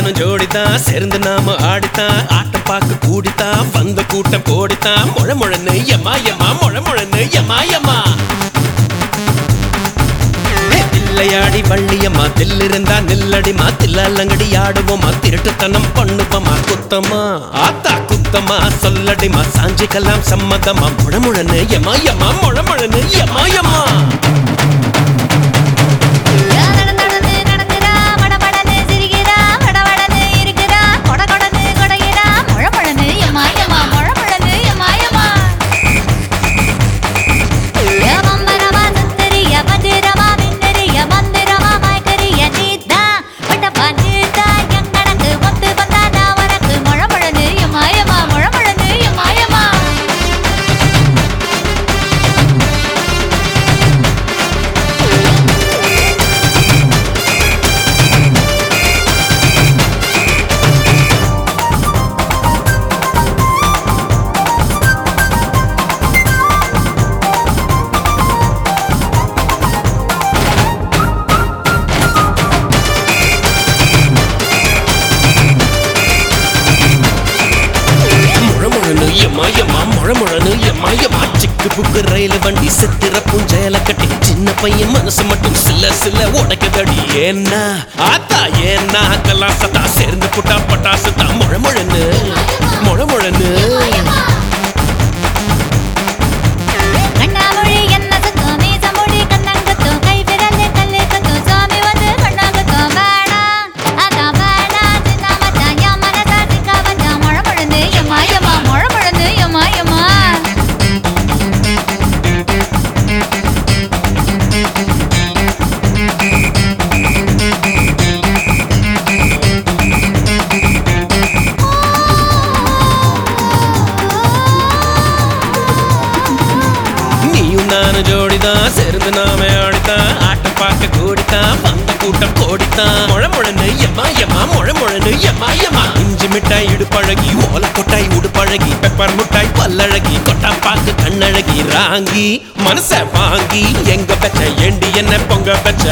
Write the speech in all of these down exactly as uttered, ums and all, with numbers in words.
நானும் ஜோடித்தான் சேர்ந்து நாம ஆடித்தான் ஆட்டம் பார்க்க கூடித்தான் வந்த கூட்டம் கோடித்தான் முழ முழன்னு எம்மா எம்மா முழ முழன்னு எம்மா எம்மா தில்லையாடி வள்ளியம்மா தில்லிருந்தா நில்லடிமா தில்லாலங்கடி ஆடுவோமா திருட்டுத்தனம் பண்ணுவோமா குத்தமா ஆத்தா குத்தமா சொல்லடிமா சாஞ்சிக்கலாம் சம்மதமா முழ முழன்னு எம்மா எம்மா முழ முழன்னு எம்மா எம்மா புக்கு ரயில் வண்டி சித்திர பூஞ்சையில கட்டி சின்ன பையன் மனசு மட்டும் சில சில உடைக்கதடி ஏன்னா ஆத்தா ஏன்னா கலாசத்தா சேர்ந்து புட்டா பட்டாசு தான் முழ முழன்னு முழ முழன்னு நானும் ஜோடிதான் சேர்ந்து நாம ஆடித்தான் ஆட்டம் பார்க்க கூடித்தான் வந்த கூட்டம் கோடித்தான் முழ முழன்னு எம்மா எம்மா முழ முழன்னு எம்மா எம்மா இஞ்சி மிட்டாய் இடுப்பழகி ஓலை கொட்டாய் உடுப்பழகி பெப்பர் முட்டாய் பல்லழகி கொட்டா பாக்கு கண்ணழகி ராங்கி மனச வாங்கி எங்க பெச்ச ஏண்டி என்ன பொங்க பெச்ச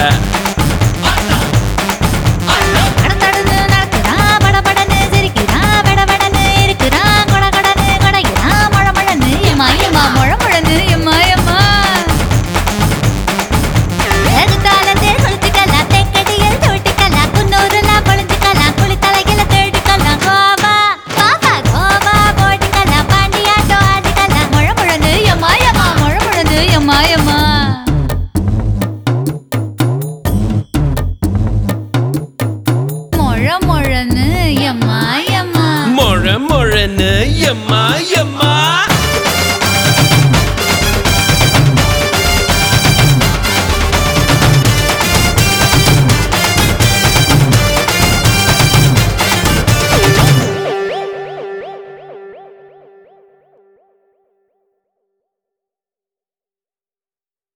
முழ முழன்னு எம்மா எம்மா